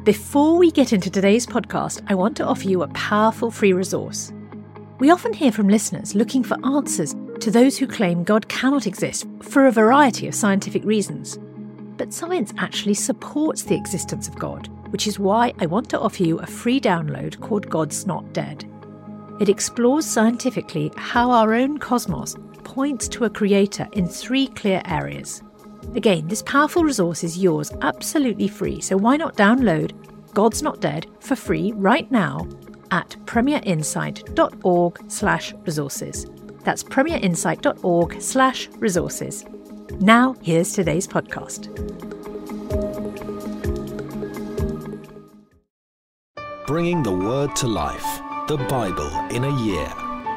Before we get into today's podcast, I want to offer you a powerful free resource. We often hear from listeners looking for answers to those who claim God cannot exist for a variety of scientific reasons. But science actually supports the existence of God, which is why I want to offer you a free download called God's Not Dead. It explores scientifically how our own cosmos points to a creator in 3 clear areas. Again, this powerful resource is yours absolutely free, so why not download God's Not Dead for free right now at premierinsight.org/resources. That's premierinsight.org/resources. Now, here's today's podcast. Bringing the Word to life, the Bible in a year.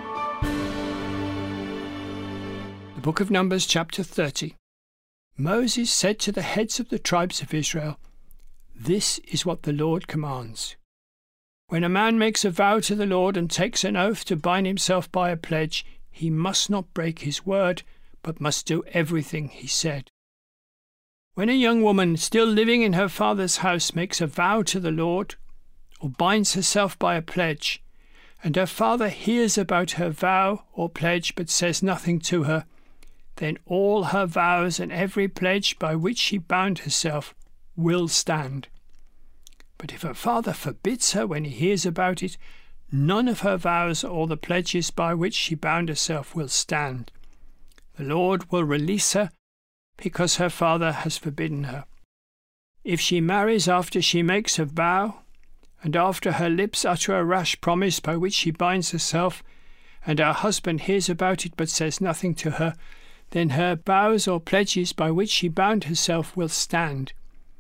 The book of Numbers, chapter 30. Moses said to the heads of the tribes of Israel, "This is what the Lord commands. When a man makes a vow to the Lord and takes an oath to bind himself by a pledge, he must not break his word, but must do everything he said. When a young woman still living in her father's house makes a vow to the Lord, or binds herself by a pledge, and her father hears about her vow or pledge but says nothing to her, then all her vows and every pledge by which she bound herself will stand. But if her father forbids her when he hears about it, none of her vows or the pledges by which she bound herself will stand. The Lord will release her because her father has forbidden her. If she marries after she makes a vow, and after her lips utter a rash promise by which she binds herself, and her husband hears about it but says nothing to her, then her vows or pledges by which she bound herself will stand.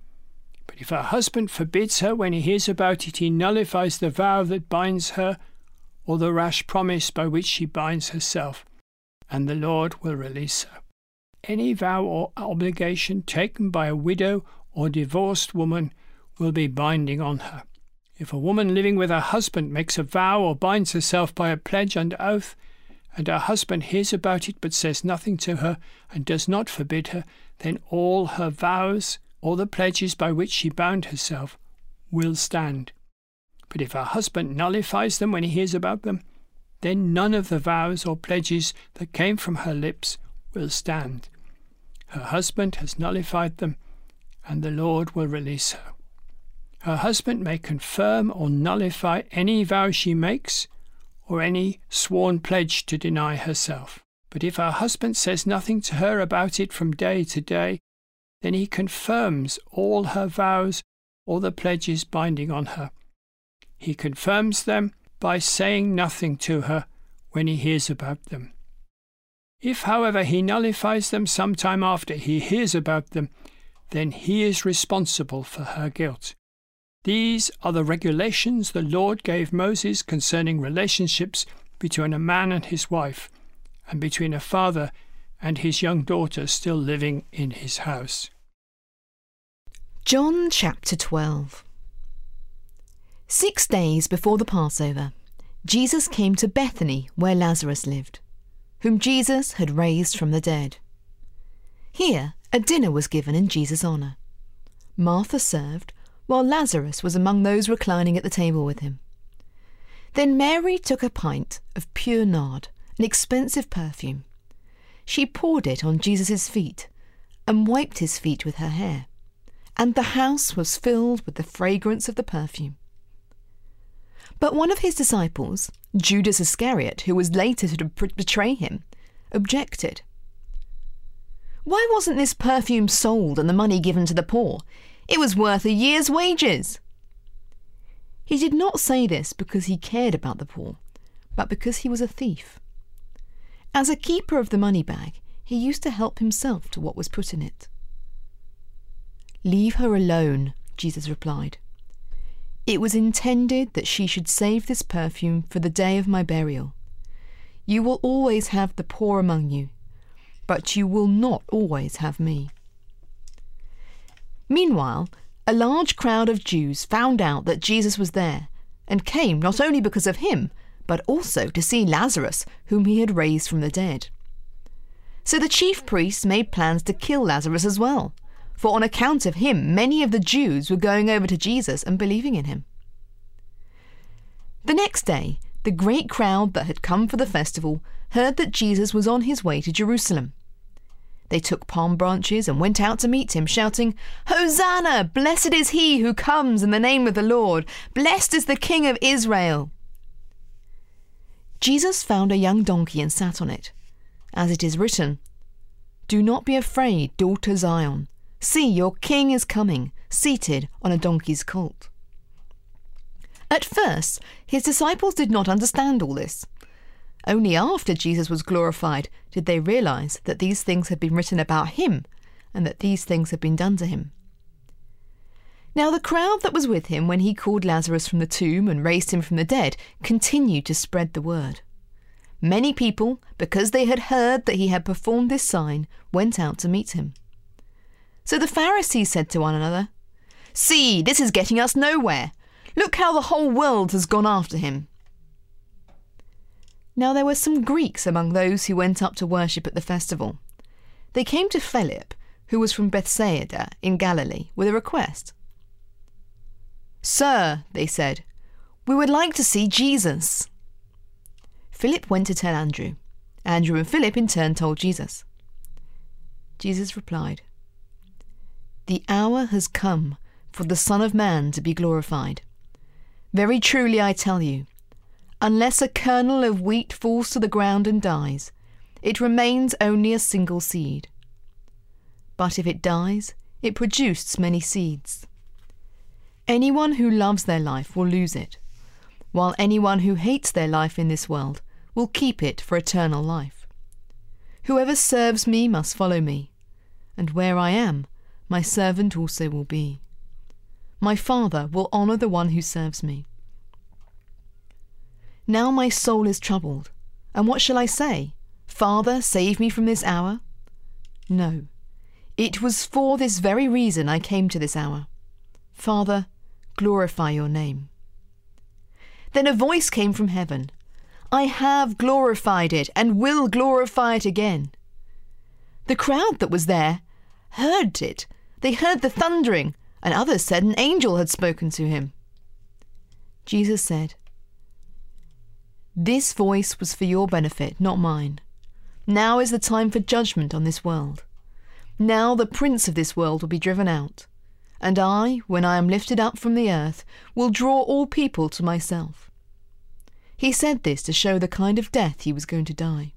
But if her husband forbids her when he hears about it, he nullifies the vow that binds her, or the rash promise by which she binds herself, and the Lord will release her. Any vow or obligation taken by a widow or divorced woman will be binding on her. If a woman living with her husband makes a vow or binds herself by a pledge and oath, and her husband hears about it but says nothing to her and does not forbid her, then all her vows or the pledges by which she bound herself will stand. But if her husband nullifies them when he hears about them, then none of the vows or pledges that came from her lips will stand. Her husband has nullified them, and the Lord will release her. Her husband may confirm or nullify any vow she makes, or any sworn pledge to deny herself. But if her husband says nothing to her about it from day to day, then he confirms all her vows or the pledges binding on her. He confirms them by saying nothing to her when he hears about them. If, however, he nullifies them some time after he hears about them, then he is responsible for her guilt. These are the regulations the Lord gave Moses concerning relationships between a man and his wife, and between a father and his young daughter still living in his house. John chapter 12. 6 days before the Passover, Jesus came to Bethany where Lazarus lived, whom Jesus had raised from the dead. Here a dinner was given in Jesus' honour. Martha served, while Lazarus was among those reclining at the table with him. Then Mary took a pint of pure nard, an expensive perfume. She poured it on Jesus' feet and wiped his feet with her hair, and the house was filled with the fragrance of the perfume. But one of his disciples, Judas Iscariot, who was later to betray him, objected. "Why wasn't this perfume sold and the money given to the poor? It was worth a year's wages." He did not say this because he cared about the poor, but because he was a thief. As a keeper of the money bag, he used to help himself to what was put in it. "Leave her alone," Jesus replied. "It was intended that she should save this perfume for the day of my burial. You will always have the poor among you, but you will not always have me." Meanwhile, a large crowd of Jews found out that Jesus was there and came not only because of him, but also to see Lazarus, whom he had raised from the dead. So the chief priests made plans to kill Lazarus as well, for on account of him many of the Jews were going over to Jesus and believing in him. The next day, the great crowd that had come for the festival heard that Jesus was on his way to Jerusalem. They took palm branches and went out to meet him, shouting, "Hosanna! Blessed is he who comes in the name of the Lord! Blessed is the King of Israel!" Jesus found a young donkey and sat on it. As it is written, "Do not be afraid, daughter Zion. See, your king is coming, seated on a donkey's colt." At first, his disciples did not understand all this. Only after Jesus was glorified did they realize that these things had been written about him and that these things had been done to him. Now the crowd that was with him when he called Lazarus from the tomb and raised him from the dead continued to spread the word. Many people, because they had heard that he had performed this sign, went out to meet him. So the Pharisees said to one another, "See, this is getting us nowhere. Look how the whole world has gone after him." Now there were some Greeks among those who went up to worship at the festival. They came to Philip, who was from Bethsaida in Galilee, with a request. "Sir," they said, "we would like to see Jesus." Philip went to tell Andrew. Andrew and Philip in turn told Jesus. Jesus replied, "The hour has come for the Son of Man to be glorified. Very truly I tell you, unless a kernel of wheat falls to the ground and dies, it remains only a single seed. But if it dies, it produces many seeds. Anyone who loves their life will lose it, while anyone who hates their life in this world will keep it for eternal life. Whoever serves me must follow me, and where I am, my servant also will be. My Father will honour the one who serves me. Now my soul is troubled, and what shall I say? Father, save me from this hour? No, it was for this very reason I came to this hour. Father, glorify your name." Then a voice came from heaven, "I have glorified it, and will glorify it again." The crowd that was there heard it. They heard the thundering, and others said an angel had spoken to him. Jesus said, "This voice was for your benefit, not mine. Now is the time for judgment on this world. Now the prince of this world will be driven out, and I, when I am lifted up from the earth, will draw all people to myself." He said this to show the kind of death he was going to die.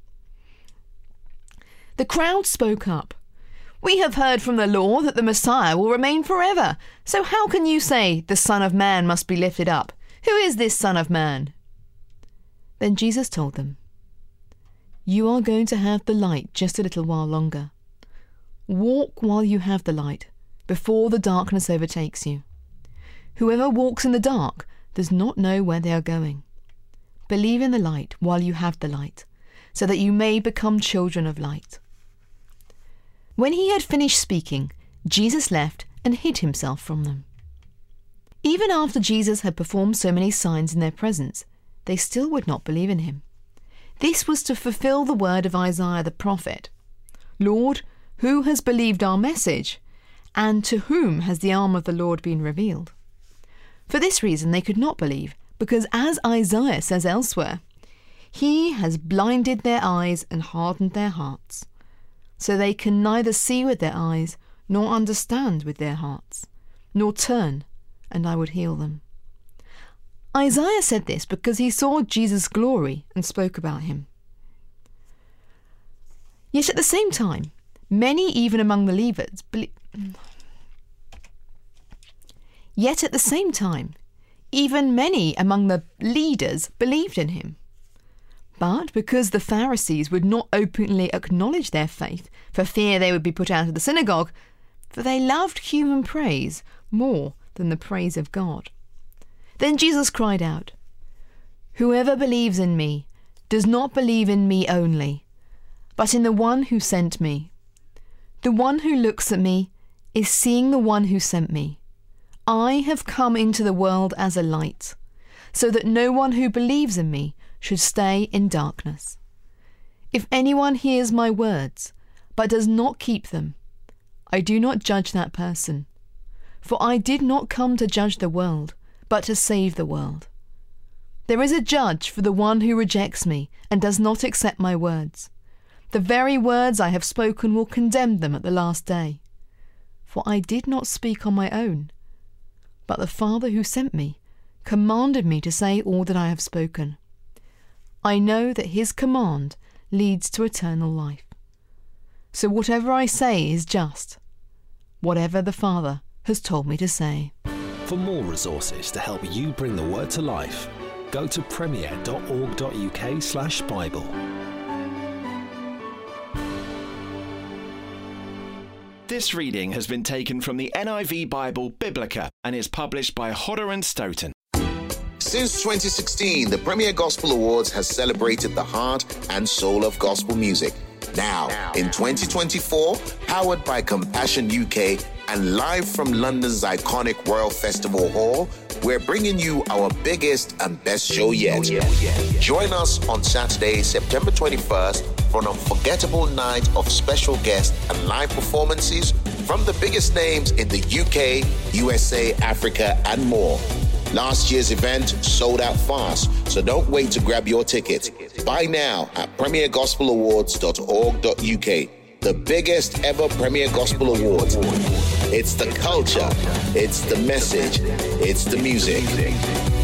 The crowd spoke up. "We have heard from the law that the Messiah will remain forever. So how can you say the Son of Man must be lifted up? Who is this Son of Man?" Then Jesus told them, "You are going to have the light just a little while longer. Walk while you have the light, before the darkness overtakes you. Whoever walks in the dark does not know where they are going. Believe in the light while you have the light, so that you may become children of light." When he had finished speaking, Jesus left and hid himself from them. Even after Jesus had performed so many signs in their presence, they still would not believe in him. This was to fulfill the word of Isaiah the prophet. "Lord, who has believed our message? And to whom has the arm of the Lord been revealed?" For this reason they could not believe, because as Isaiah says elsewhere, "He has blinded their eyes and hardened their hearts, so they can neither see with their eyes nor understand with their hearts, nor turn, and I would heal them." Isaiah said this because he saw Jesus' glory and spoke about him. Yet at the same time, many even among the leaders believed in him. But because the Pharisees would not openly acknowledge their faith for fear they would be put out of the synagogue, for they loved human praise more than the praise of God. Then Jesus cried out, "Whoever believes in me does not believe in me only, but in the one who sent me. The one who looks at me is seeing the one who sent me. I have come into the world as a light, so that no one who believes in me should stay in darkness. If anyone hears my words, but does not keep them, I do not judge that person. For I did not come to judge the world, but to save the world. There is a judge for the one who rejects me and does not accept my words. The very words I have spoken will condemn them at the last day. For I did not speak on my own, but the Father who sent me commanded me to say all that I have spoken. I know that his command leads to eternal life. So whatever I say is just, whatever the Father has told me to say. For more resources to help you bring the word to life, go to premier.org.uk/Bible. This reading has been taken from the NIV Bible Biblica and is published by Hodder and Stoughton. Since 2016, the Premier Gospel Awards has celebrated the heart and soul of gospel music. Now, in 2024, powered by Compassion UK and live from London's iconic Royal Festival Hall, we're bringing you our biggest and best show yet. Join us on Saturday, September 21st for an unforgettable night of special guests and live performances from the biggest names in the UK, USA, Africa, and more. Last year's event sold out fast, so don't wait to grab your ticket. Buy now at premiergospelawards.org.uk. The biggest ever Premier Gospel Awards. It's the culture, it's the message, it's the music.